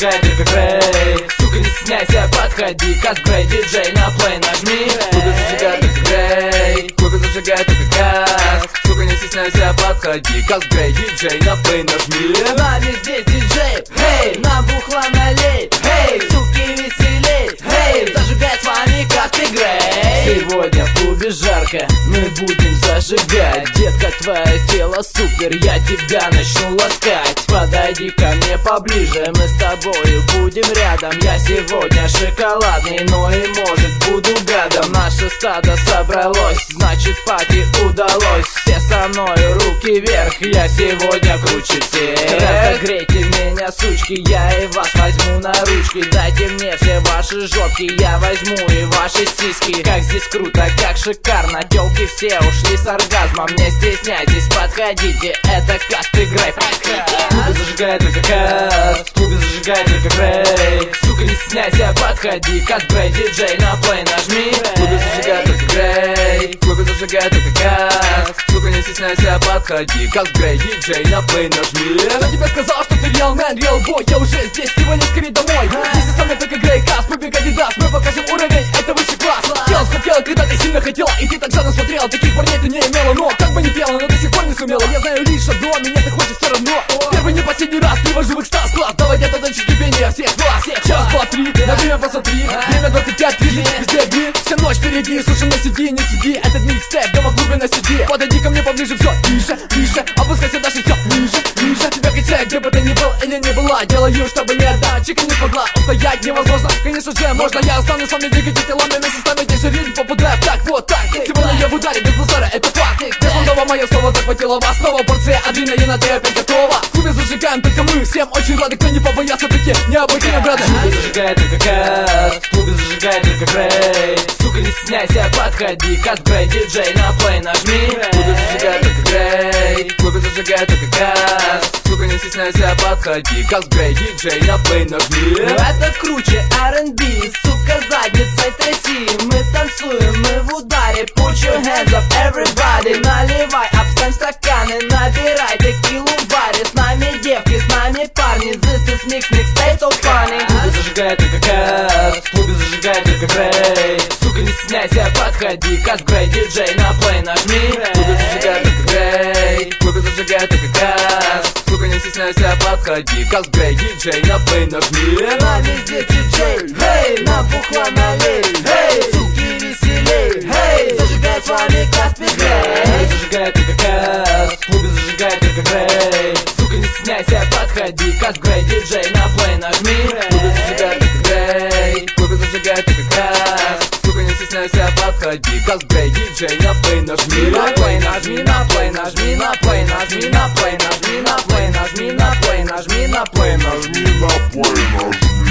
зажигай только Грей. Сука, не стесняйся, подходи, Казбрей, диджей, на плей нажми. Клубе зажигай только Грей, клубе зажигай только Каз. Сука, не стесняйся, подходи, Казбрей, диджей, на плей нажми. С нами здесь диджей, эй, на бухла налей, эй, суки веселей, эй, зажигай с вами Казбрей. Сегодня в клубе жарко, мы будем зажигать. Детка, твое тело супер, я тебя начну ласкать. Подойди ко мне поближе, мы с тобою будем рядом. Я сегодня шоколадный, но и может буду гадом. Наше стадо собралось, значит пати удалось. Все со мною, руки вверх, я сегодня круче всех. Разогрейте меня, сучки, я и вас возьму на ручки. Дайте мне все ваши жопки, я возьму и ваши сиськи. Как здесь круто, как шикарно, тёлки все ушли с оргазмом. Не стесняйтесь, подходите, это Казбрей. В клубе зажигай только Каз, в клубе зажигай только Грей. Сука, не стесняйся, подходи, Казбрей, диджей, на плей нажми. В клубе зажигай только Грей, в клубе зажигай только Каз. Сука, не стесняйся, подходи, Казбрей, диджей, на плей нажми. Кто тебе сказал, что ты real man, real boy? Я уже здесь, сегодня скорее домой. Здесь со мной только Грей, Каз, побег Адидас. Мы покажем уровень, это высший класс. Тело хотела, когда ты сильно хотела, и ты так жадно смотрела. Таких парней ты не имела, но как бы не пела, но до сих пор не сумела. Я знаю лишь одно, меня ты хочешь все равно. Первый не последний раз, привожу в экстаз класс. Давай где-то дальше кипения всех вас. Час, два, три, на время посмотри. Время 25:30, везде бит. Вся ночь впереди, слушай, на сиди, не сиди. Этот микстейп, дома в клубе на сиди. Подойди ко мне поближе, все, ближе, ближе. Опускайся дальше, все, ниже, ниже. Тебя качает, где бы ты ни был или не была. Делаю, чтобы не отдать, чика не смогла. Устоять невозможно, конечно же, можно. Я останусь с вами, двигайте телами вместе с нами. Держи ритм, попадаю так, вот так. Сегодня я в ударе, без базара, это факт. Без мое слово захватило вас. Снова порция адреналина, ты опять готова. В клубе зажигаем только мы, всем очень рады. Кто не побоялся, такие необычные браты. В клубе зажигай только Каз, в клубе зажигай только Грей. Сука, не стесняйся, подходи, Казбрей, диджей, на плей нажми. В клубе зажигай только Грей, в клубе зажигай только Каз. Сука, не стесняйся, подходи, Казбрей, диджей, на плей нажми. Это круче R&B, сука, задницей тряси. Мы танцуем, мы в ударе. Put your hands up, everybody. Наливай, обставь стаканы, набирай текилу в баре. С нами девки, с нами парни. This is mix, mixtape so funny. В клубе зажигай только Каз, в клубе зажигай только Грей. Сука, не стесняйся, подходи, Казбрей, диджей, на плей нажми. В клубе зажигай только Грей, в клубе зажигай только Каз. Сука, не стесняйся, подходи, Казбрей, диджей, на плей нажми. С нами здесь диджей, эй, на бухла налей, эй, суки веселей, эй, зажигай с вами Казбрей. В клубе зажигай только Каз, в клубе зажигай только Грей. Сука, не стесняйся, подходи, Казбрей, диджей, на плей нажми. В клубе зажигай только Грей, в клубе зажигай только Каз. Сука, не стесняйся, подходи, Казбрей, диджей, на плей нажми. На плей нажми, на плей нажми, на плей нажми, на плей нажми, на плей нажми, на плей нажми, на плей нажми, на плей нажми.